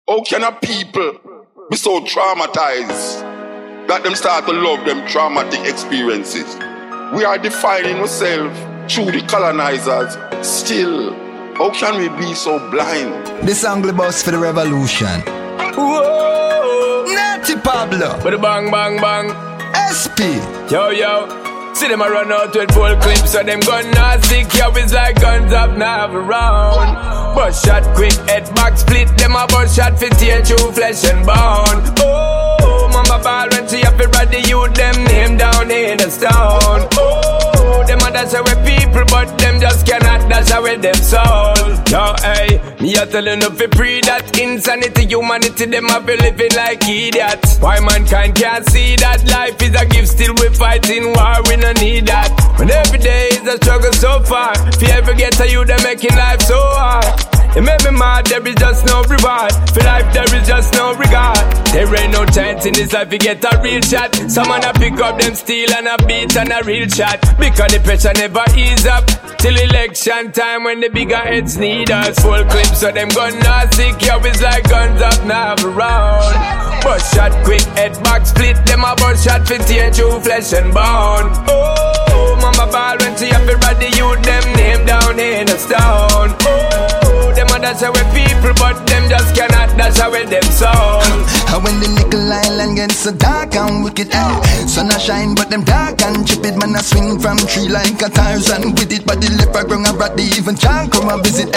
How can a people be so traumatized that them start to love them traumatic experiences? We are defining ourselves through the colonizers. Still, how can we be so blind? This angle bus for the revolution. Whoa, Natty Pablo. but the bang bang bang. SP. Yo yo. See them a run out with full clips, so them gun not sick. Yo, it's like guns up now around. Bust shot quick, head back split. Them a bust shot for tear through flesh and bone. Oh, mama ball when she up it ride the youth, them name down in the stone. Oh, them a dash away people, but them just cannot dash away them soul. Yo, hey, me a tellin' up for pre that insanity, humanity, them a be living like idiots. Why mankind can't see that life is a gift, still we fighting war, we no need that. When every day is a struggle so far, if you ever get to you, they're making life so hard. It made me mad, there is just no reward. For life there is just no regard. There ain't no chance in this life you get a real shot. Someone a pick up them steel and a beat and a real shot. Because the pressure never ease up till election time when the bigger heads need us. Full clips so them gun not sick. Yo, it's like guns up now around. Bust shot quick, head back split. Them a bust shot for tear through flesh and bone. Oh, mama ball when she up it ride the youth, them name down in the stone. Oh, them a dash away people, but them just cannot dash away them soul. And when the nickel island gets so dark and wicked, sun a shine, but them dark and stupid. Man a swing from tree like a Tarzan with it, but the leper ground a brought the even John come and visit.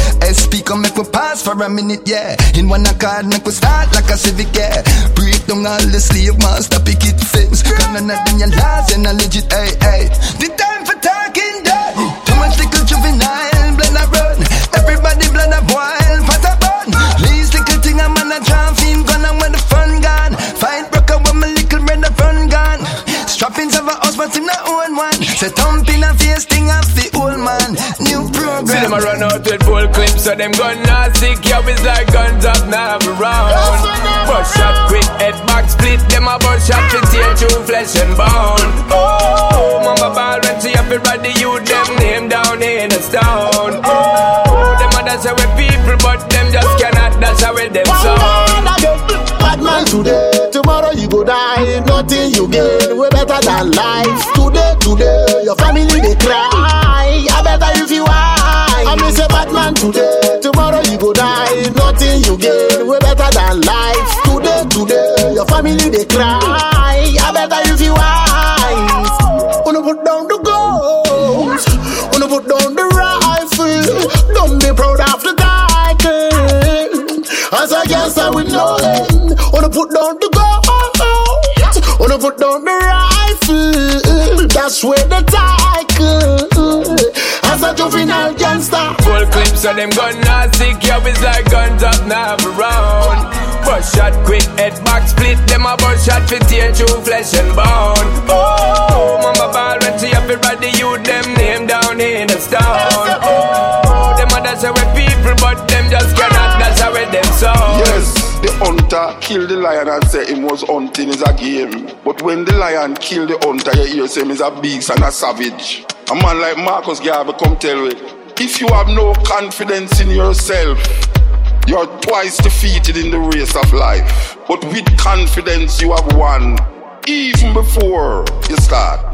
SP come make we pass for a minute, yeah. In one accord make we start like a civic, yeah. Break down all the slave master picket fence. Cause none of them your laws and a legit, hey. The time for talking dead. Too much little juvenile, blend a run. Everybody blend up wild, fat a bun. Least little thing a man a jump in, gun and when the fun gone. Fight broke up when my little brother run gone. Strappings of a house but him not own one. Say thump in a face thing off the old man. New program. See them a run out with full clips, so them gun not sick. Yo, it's like guns up now around. Bust shot quick, head back split. Them a bust shot for tear through flesh and bone. Oh, mama ball when she up it ride the youth, them name down in the stone. Oh, them a dash away people, but them just cannot dash away them soul. Bad man today, tomorrow you go die. Nothing you gain, way better than life. Today, your family they cry. I better if you are. I miss a bad man today, tomorrow you go die. Nothing you gain, way better than life. Today, your family they cry. I better if you are. Wanna put down the guns, wanna put down the rifle. Don't be proud of the title. As I guess I will know it. Wanna put down the guns, wanna put down the rifle. That's where the title. As a juvenile gangster. Full clips so them gun not sick. Yo, it's like guns up now around. Bust shot quick, head back split. Them a bust shot for tear through flesh and bone. Oh, mama ball when she up it ride the youth, them name down in the stone. Oh, them a dash away people, but them just cannot dash away them soul. Yes, the hunter killed the lion and say him was hunting is a game. But when the lion killed the hunter, you hear say him is a beast and a savage. A man like Marcus Garvey come tell you, if you have no confidence in yourself, you're twice defeated in the race of life. But with confidence you have won, even before you start.